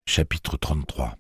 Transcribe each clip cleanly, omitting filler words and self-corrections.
Chapitre 33.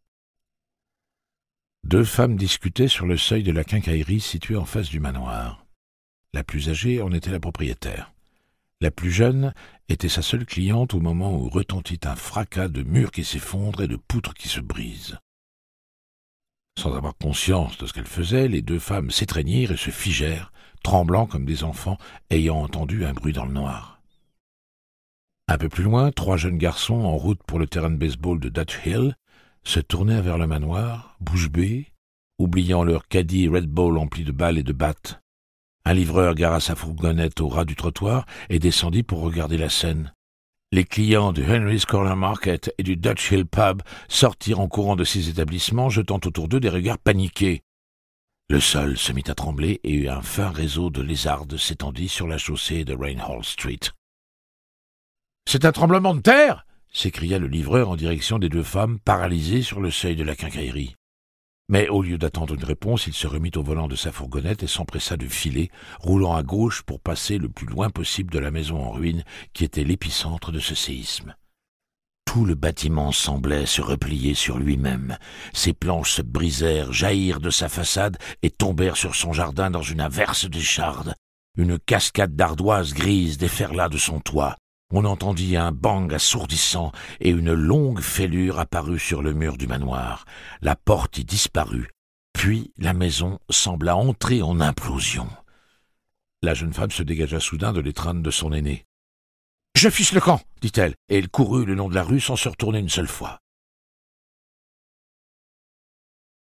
Deux femmes discutaient sur le seuil de la quincaillerie située en face du manoir. La plus âgée en était la propriétaire. La plus jeune était sa seule cliente au moment où retentit un fracas de murs qui s'effondrent et de poutres qui se brisent. Sans avoir conscience de ce qu'elles faisaient, les deux femmes s'étreignirent et se figèrent, tremblant comme des enfants, ayant entendu un bruit dans le noir. Un peu plus loin, trois jeunes garçons en route pour le terrain de baseball de Dutch Hill se tournèrent vers le manoir, bouche bée, oubliant leur caddie Red Bull empli de balles et de battes. Un livreur gara sa fourgonnette au ras du trottoir et descendit pour regarder la scène. Les clients du Henry's Corner Market et du Dutch Hill Pub sortirent en courant de ces établissements, jetant autour d'eux des regards paniqués. Le sol se mit à trembler et un fin réseau de lézardes s'étendit sur la chaussée de Rainhall Street. « C'est un tremblement de terre !» s'écria le livreur en direction des deux femmes paralysées sur le seuil de la quincaillerie. Mais au lieu d'attendre une réponse, il se remit au volant de sa fourgonnette et s'empressa de filer, roulant à gauche pour passer le plus loin possible de la maison en ruine qui était l'épicentre de ce séisme. Tout le bâtiment semblait se replier sur lui-même. Ses planches se brisèrent, jaillirent de sa façade et tombèrent sur son jardin dans une averse d'échardes. Une cascade d'ardoises grises déferla de son toit. On entendit un bang assourdissant et une longue fêlure apparut sur le mur du manoir. La porte y disparut, puis la maison sembla entrer en implosion. La jeune femme se dégagea soudain de l'étreinte de son aîné. « Je fiche le camp !» dit-elle, et elle courut le long de la rue sans se retourner une seule fois.